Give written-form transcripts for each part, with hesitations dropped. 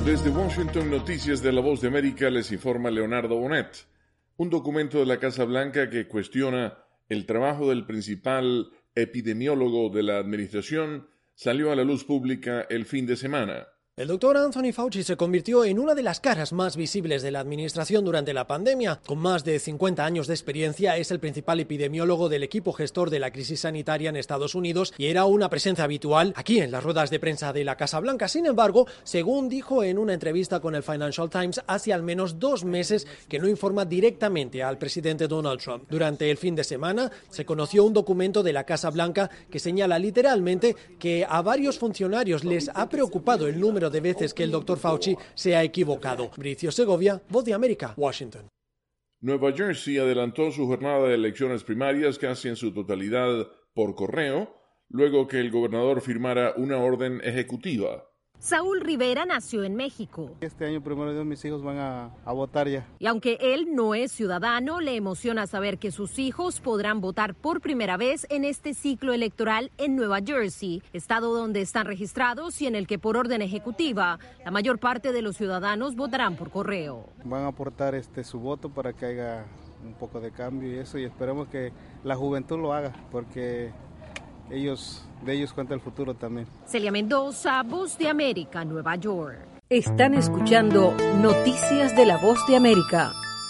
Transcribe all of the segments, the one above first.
Desde Washington, Noticias de la Voz de América, les informa Leonardo Bonet. Un documento de la Casa Blanca que cuestiona el trabajo del principal epidemiólogo de la administración salió a la luz pública el fin de semana. El doctor Anthony Fauci se convirtió en una de las caras más visibles de la administración durante la pandemia. Con más de 50 años de experiencia, es el principal epidemiólogo del equipo gestor de la crisis sanitaria en Estados Unidos y era una presencia habitual aquí en las ruedas de prensa de la Casa Blanca. Sin embargo, según dijo en una entrevista con el Financial Times, hace al menos 2 meses que no informa directamente al presidente Donald Trump. Durante el fin de semana se conoció un documento de la Casa Blanca que señala literalmente que a varios funcionarios les ha preocupado el número de veces que el doctor Fauci se ha equivocado. Bricio Segovia, Voz de América, Washington. Nueva Jersey adelantó su jornada de elecciones primarias casi en su totalidad por correo, luego que el gobernador firmara una orden ejecutiva. Saúl Rivera nació en México. Este año, primero de Dios, mis hijos van a votar ya. Y aunque él no es ciudadano, le emociona saber que sus hijos podrán votar por primera vez en este ciclo electoral en Nueva Jersey, estado donde están registrados y en el que por orden ejecutiva la mayor parte de los ciudadanos votarán por correo. Van a aportar su voto para que haya un poco de cambio y eso, y esperemos que la juventud lo haga, porque de ellos cuenta el futuro también. Celia Mendoza, Voz de América, Nueva York. Están escuchando Noticias de la Voz de América.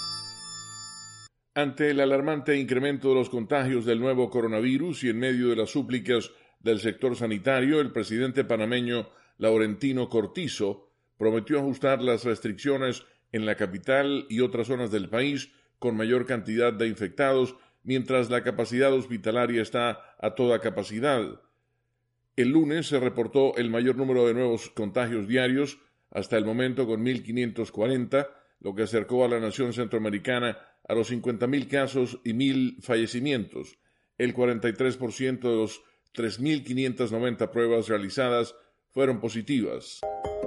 Ante el alarmante incremento de los contagios del nuevo coronavirus y en medio de las súplicas del sector sanitario, el presidente panameño Laurentino Cortizo prometió ajustar las restricciones en la capital y otras zonas del país con mayor cantidad de infectados, mientras la capacidad hospitalaria está a toda capacidad. El lunes se reportó el mayor número de nuevos contagios diarios hasta el momento, con 1.540, lo que acercó a la nación centroamericana a los 50.000 casos y 1.000 fallecimientos. El 43% de los 3.590 pruebas realizadas fueron positivas.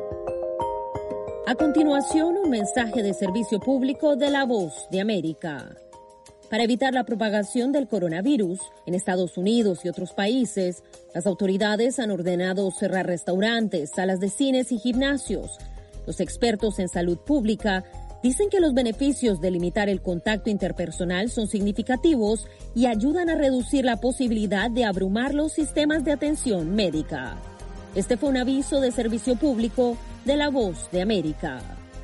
A continuación, un mensaje de servicio público de la Voz de América. Para evitar la propagación del coronavirus en Estados Unidos y otros países, las autoridades han ordenado cerrar restaurantes, salas de cines y gimnasios. Los expertos en salud pública dicen que los beneficios de limitar el contacto interpersonal son significativos y ayudan a reducir la posibilidad de abrumar los sistemas de atención médica. Este fue un aviso de servicio público de la Voz de América.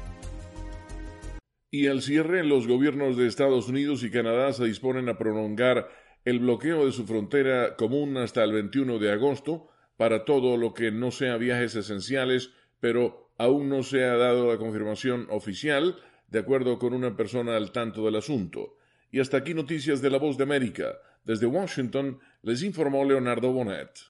Y al cierre, los gobiernos de Estados Unidos y Canadá se disponen a prolongar el bloqueo de su frontera común hasta el 21 de agosto para todo lo que no sea viajes esenciales, pero aún no se ha dado la confirmación oficial, de acuerdo con una persona al tanto del asunto. Y hasta aquí Noticias de la Voz de América. Desde Washington les informó Leonardo Bonet.